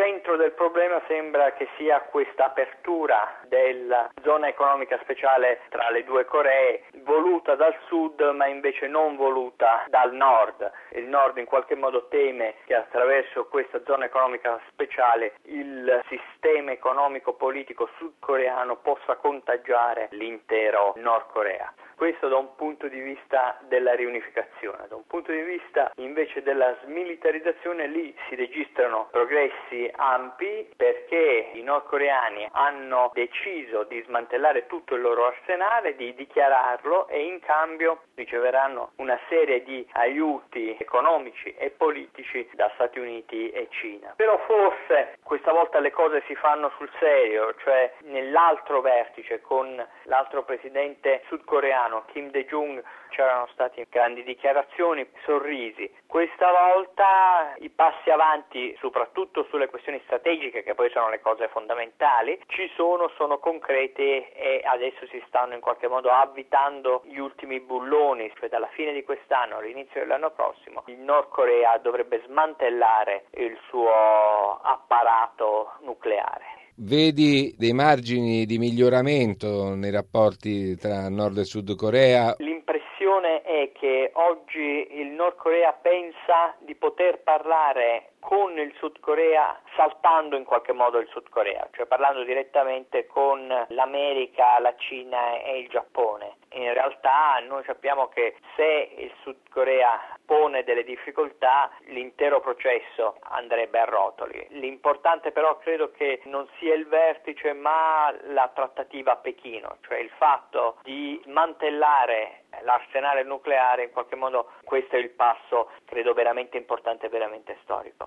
centro del problema sembra che sia questa apertura della zona economica speciale tra le due Coree, voluta dal sud ma invece non voluta dal nord. Il nord in qualche modo teme che attraverso questa zona economica speciale il sistema economico-politico sudcoreano possa contagiare l'intero Nord Corea. Questo da un punto di vista della riunificazione. Da un punto di vista invece della smilitarizzazione, lì si registrano progressi ampi perché i nordcoreani hanno deciso di smantellare tutto il loro arsenale, di dichiararlo, e in cambio riceveranno una serie di aiuti economici e politici da Stati Uniti e Cina. Però forse questa volta le cose si fanno sul serio, cioè nell'altro vertice con l'altro presidente sudcoreano Kim Dae-jung c'erano state grandi dichiarazioni, sorrisi. Questa volta i passi avanti, soprattutto sulle questioni strategiche, che poi sono le cose fondamentali, sono concreti e adesso si stanno in qualche modo avvitando gli ultimi bulloni, cioè dalla fine di quest'anno all'inizio dell'anno prossimo il Nord Corea dovrebbe smantellare il suo apparato nucleare. Vedi dei margini di miglioramento nei rapporti tra Nord e Sud Corea? L'impressione è che oggi il Nord Corea pensa di poter parlare con il Sud Corea saltando in qualche modo il Sud Corea, cioè parlando direttamente con l'America, la Cina e il Giappone. In realtà noi sappiamo che se il Sud Corea pone delle difficoltà, l'intero processo andrebbe a rotoli. L'importante però credo che non sia il vertice ma la trattativa a Pechino, cioè il fatto di smantellare l'arsenale nucleare. In qualche modo questo è il passo credo veramente importante e veramente storico.